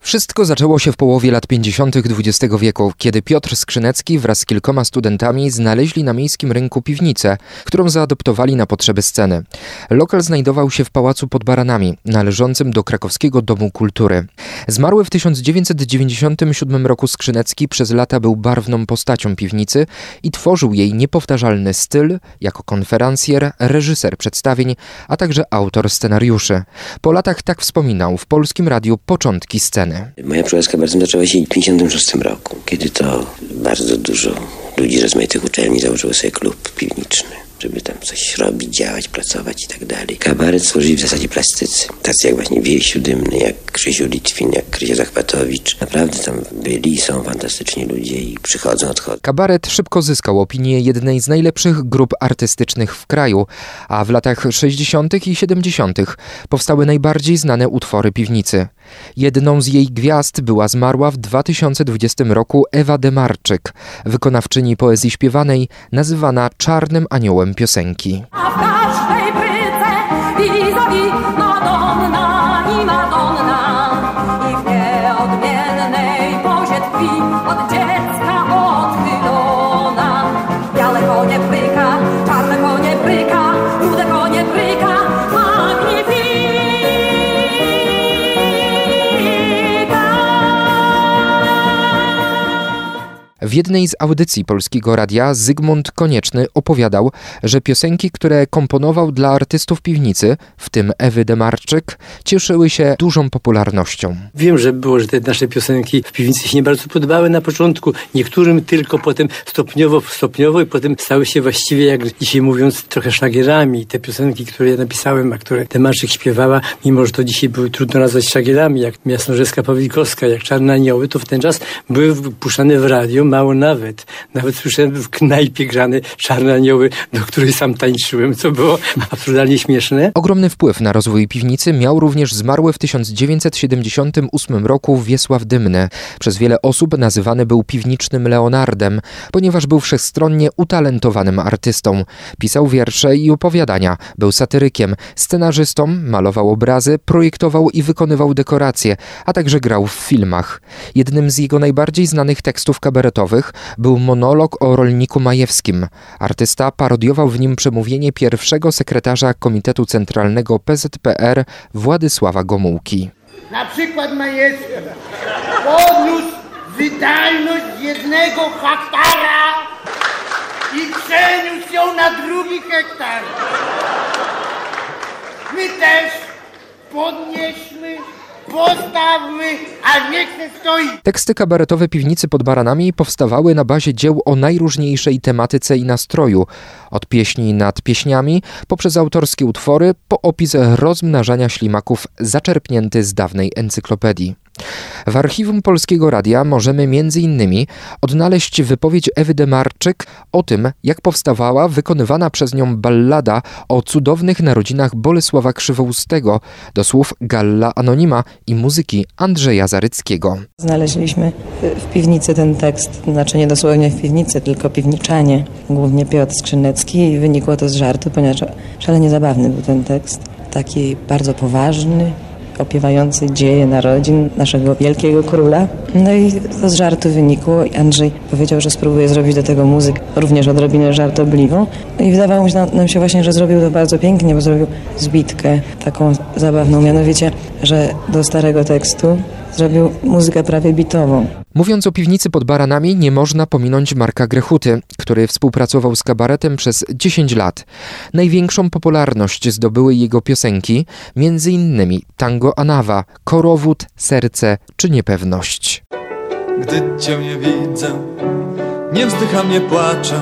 Wszystko zaczęło się w połowie lat 50. XX wieku, kiedy Piotr Skrzynecki wraz z kilkoma studentami znaleźli na miejskim rynku piwnicę, którą zaadoptowali na potrzeby sceny. Lokal znajdował się w Pałacu pod Baranami, należącym do Krakowskiego Domu Kultury. Zmarły w 1997 roku Skrzynecki przez lata był barwną postacią piwnicy i tworzył jej niepowtarzalny styl jako konferencjer, reżyser przedstawień, a także autor scenariuszy. Po latach tak wspominał w Polskim Radiu początki sceny. Moja przygoda z kabaretem zaczęła się w 1956 roku, kiedy to bardzo dużo ludzi z rozmaitych uczelni założyło sobie klub piwniczny, żeby tam coś robić, działać, pracować i tak dalej. Kabaret stworzyli w zasadzie plastycy. Tacy jak właśnie Wiesiu Dymny, jak Krzysiu Litwin, jak Krysia Zachwatowicz. Naprawdę tam byli i są fantastyczni ludzie i przychodzą, odchodzą. Kabaret szybko zyskał opinię jednej z najlepszych grup artystycznych w kraju, a w latach 60. i 70. powstały najbardziej znane utwory piwnicy. Jedną z jej gwiazd była zmarła w 2020 roku Ewa Demarczyk, wykonawczyni poezji śpiewanej, nazywana czarnym aniołem piosenki. A w każdej bryce vis-a-vis Madonna i Madonna i w nieodmiennej pozie tkwi od dziecka odchylona. Białe konie bryka, czarne konie bryka, rude konie bryka, W jednej z audycji Polskiego Radia Zygmunt Konieczny opowiadał, że piosenki, które komponował dla artystów piwnicy, w tym Ewy Demarczyk, cieszyły się dużą popularnością. Wiem, że było, że te nasze piosenki w piwnicy się nie bardzo podobały na początku, niektórym tylko, potem stopniowo i potem stały się właściwie, jak dzisiaj mówiąc, trochę szlagierami. Te piosenki, które ja napisałem, a które Demarczyk śpiewała, mimo że to dzisiaj były trudno nazwać szlagierami, jak Jasnorzeska Pawlikowska, jak Czarne Anioły, to w ten czas były puszczane w radio, mało nawet. Nawet słyszałem w knajpie grane Czarne Anioły, do której sam tańczyłem, co było absurdalnie śmieszne. Ogromny wpływ na rozwój piwnicy miał również zmarły w 1978 roku Wiesław Dymny. Przez wiele osób nazywany był piwnicznym Leonardem, ponieważ był wszechstronnie utalentowanym artystą. Pisał wiersze i opowiadania, był satyrykiem, scenarzystą, malował obrazy, projektował i wykonywał dekoracje, a także grał w filmach. Jednym z jego najbardziej znanych tekstów kabaretowych był monolog o rolniku majewskim. Artysta parodiował w nim przemówienie pierwszego sekretarza Komitetu Centralnego PZPR Władysława Gomułki. Na przykład Majewski podniósł wydajność 1 hektara i przeniósł ją na 2 hektar. My też podnieśmy, postawmy, a niech se stoi. Teksty kabaretowe Piwnicy pod Baranami powstawały na bazie dzieł o najróżniejszej tematyce i nastroju. Od pieśni nad pieśniami, poprzez autorskie utwory, po opis rozmnażania ślimaków zaczerpnięty z dawnej encyklopedii. W archiwum Polskiego Radia możemy m.in. odnaleźć wypowiedź Ewy Demarczyk o tym, jak powstawała wykonywana przez nią ballada o cudownych narodzinach Bolesława Krzywoustego do słów Galla Anonima i muzyki Andrzeja Zaryckiego. Znaleźliśmy w piwnicy ten tekst, znaczy nie dosłownie w piwnicy, tylko piwniczanie, głównie Piotr Skrzynecki, i wynikło to z żartu, ponieważ szalenie zabawny był ten tekst, taki bardzo poważny, opiewający dzieje narodzin naszego wielkiego króla. No i to z żartu wynikło i Andrzej powiedział, że spróbuje zrobić do tego muzykę również odrobinę żartobliwą. No i wydawało nam się właśnie, że zrobił to bardzo pięknie, bo zrobił zbitkę taką zabawną, mianowicie, że do starego tekstu zrobił muzykę prawie bitową. Mówiąc o Piwnicy pod Baranami, nie można pominąć Marka Grechuty, który współpracował z kabaretem przez 10 lat. Największą popularność zdobyły jego piosenki, m.in. Tango Anawa, Korowód, Serce czy Niepewność. Gdy cię nie widzę, nie wzdycham, nie płaczę,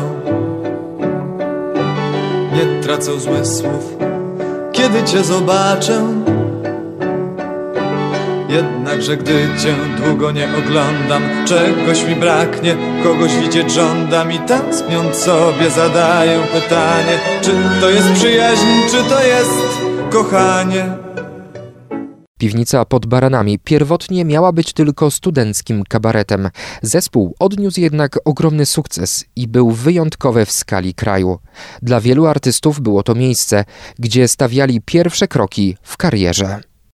nie tracę zmysłów, kiedy cię zobaczę. Jednakże gdy cię długo nie oglądam, czegoś mi braknie, kogoś widzieć żądam i tęskniąc sobie zadaję pytanie, czy to jest przyjaźń, czy to jest kochanie. Piwnica pod Baranami pierwotnie miała być tylko studenckim kabaretem. Zespół odniósł jednak ogromny sukces i był wyjątkowy w skali kraju. Dla wielu artystów było to miejsce, gdzie stawiali pierwsze kroki w karierze.